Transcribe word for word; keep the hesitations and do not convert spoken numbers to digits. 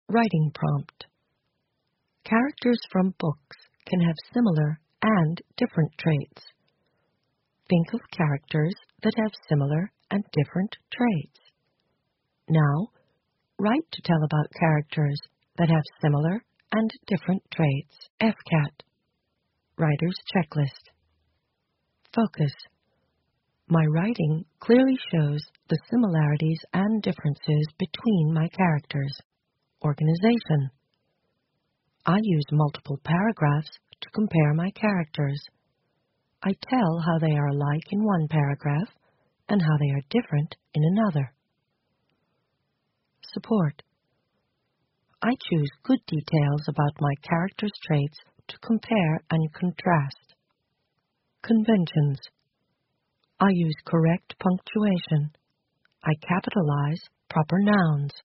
Writing prompt. Characters from books can have similar and different traits. Think of characters that have similar and different traits. Now, write to tell about characters that have similar and different traits. F CAT. Writer's Checklist. Focus. My writing clearly shows the similarities and differences between my characters. Organization. I use multiple paragraphs to compare my characters. I tell how they are alike in one paragraph and how they are different in another. Support. I choose good details about my character's traits to compare and contrast. Conventions. I use correct punctuation. I capitalize proper nouns.